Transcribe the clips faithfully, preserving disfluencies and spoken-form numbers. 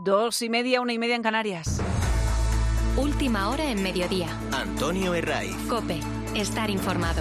Dos y media, una y media en Canarias. Última hora en mediodía. Antonio Herraiz. COPE. Estar informado.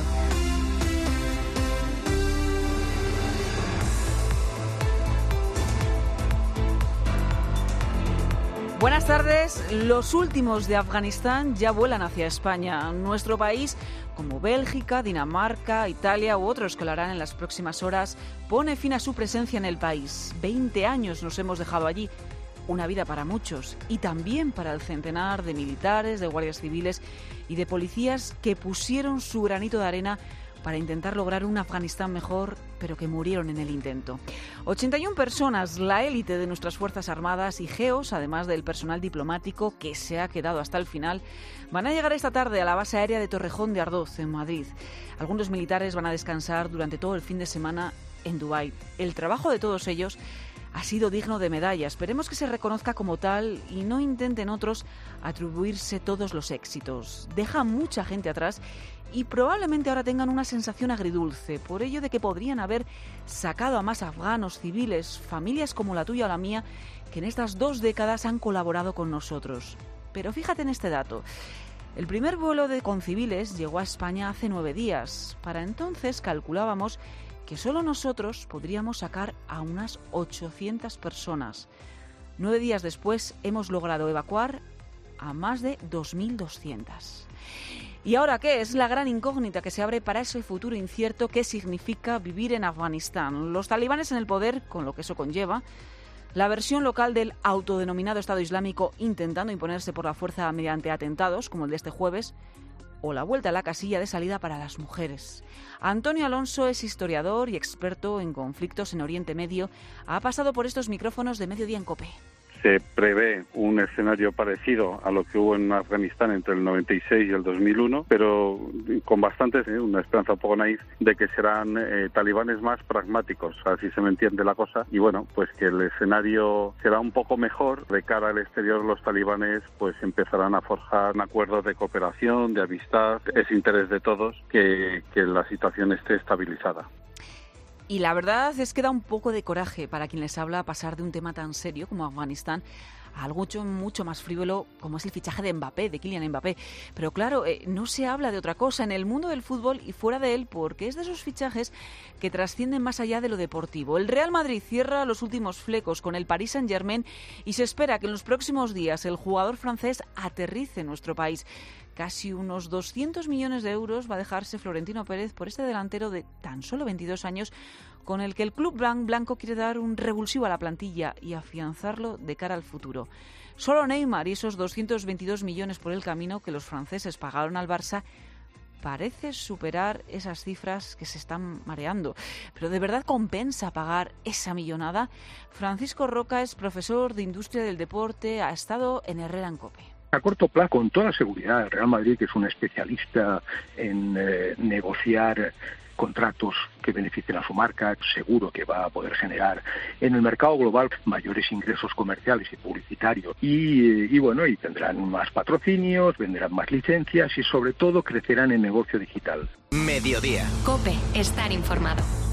Buenas tardes. Los últimos de Afganistán ya vuelan hacia España. Nuestro país, como Bélgica, Dinamarca, Italia u otros que lo harán en las próximas horas, pone fin a su presencia en el país. Veinte años nos hemos dejado allí. Una vida para muchos y también para el centenar de militares, de guardias civiles y de policías que pusieron su granito de arena para intentar lograr un Afganistán mejor, pero que murieron en el intento. ochenta y una personas, la élite de nuestras Fuerzas Armadas y GEOS, además del personal diplomático que se ha quedado hasta el final, van a llegar esta tarde a la base aérea de Torrejón de Ardoz, en Madrid. Algunos militares van a descansar durante todo el fin de semana en Dubái. El trabajo de todos ellos ha sido digno de medalla. Esperemos que se reconozca como tal y no intenten otros atribuirse todos los éxitos. Deja mucha gente atrás y probablemente ahora tengan una sensación agridulce, por ello de que podrían haber sacado a más afganos, civiles, familias como la tuya o la mía, que en estas dos décadas han colaborado con nosotros. Pero fíjate en este dato. El primer vuelo de con civiles llegó a España hace nueve días. Para entonces calculábamos que solo nosotros podríamos sacar a unas ochocientas personas. Nueve días después hemos logrado evacuar a más de dos mil doscientas. ¿Y ahora qué? Es la gran incógnita que se abre para ese futuro incierto. ¿Qué significa vivir en Afganistán? Los talibanes en el poder, con lo que eso conlleva. La versión local del autodenominado Estado Islámico intentando imponerse por la fuerza mediante atentados, como el de este jueves. O la vuelta a la casilla de salida para las mujeres. Antonio Alonso es historiador y experto en conflictos en Oriente Medio. Ha pasado por estos micrófonos de Mediodía en COPE. Se prevé un escenario parecido a lo que hubo en Afganistán entre el noventa y seis y el dos mil uno, pero con bastante, eh, una esperanza un poco naif de que serán eh, talibanes más pragmáticos, así se me entiende la cosa, y bueno, pues que el escenario será un poco mejor. De cara al exterior, los talibanes pues empezarán a forjar acuerdos de cooperación, de amistad. Es interés de todos que, que la situación esté estabilizada. Y la verdad es que da un poco de coraje para quien les habla pasar de un tema tan serio como Afganistán a algo mucho, mucho más frívolo como es el fichaje de Mbappé, de Kylian Mbappé. Pero claro, eh, no se habla de otra cosa en el mundo del fútbol y fuera de él, porque es de esos fichajes que trascienden más allá de lo deportivo. El Real Madrid cierra los últimos flecos con el Paris Saint-Germain y se espera que en los próximos días el jugador francés aterrice en nuestro país. Casi unos doscientos millones de euros va a dejarse Florentino Pérez por este delantero de tan solo veintidós años, con el que el club blanco quiere dar un revulsivo a la plantilla y afianzarlo de cara al futuro. Solo Neymar y esos doscientos veintidós millones por el camino que los franceses pagaron al Barça parece superar esas cifras que se están mareando. Pero ¿de verdad compensa pagar esa millonada? Francisco Roca es profesor de Industria del Deporte, ha estado en Herrera en COPE. A corto plazo, con toda seguridad, el Real Madrid, que es un especialista en eh, negociar contratos que beneficien a su marca, seguro que va a poder generar en el mercado global mayores ingresos comerciales y publicitarios. Y, y bueno, y tendrán más patrocinios, venderán más licencias y sobre todo crecerán en negocio digital. Mediodía. COPE. Estar informado.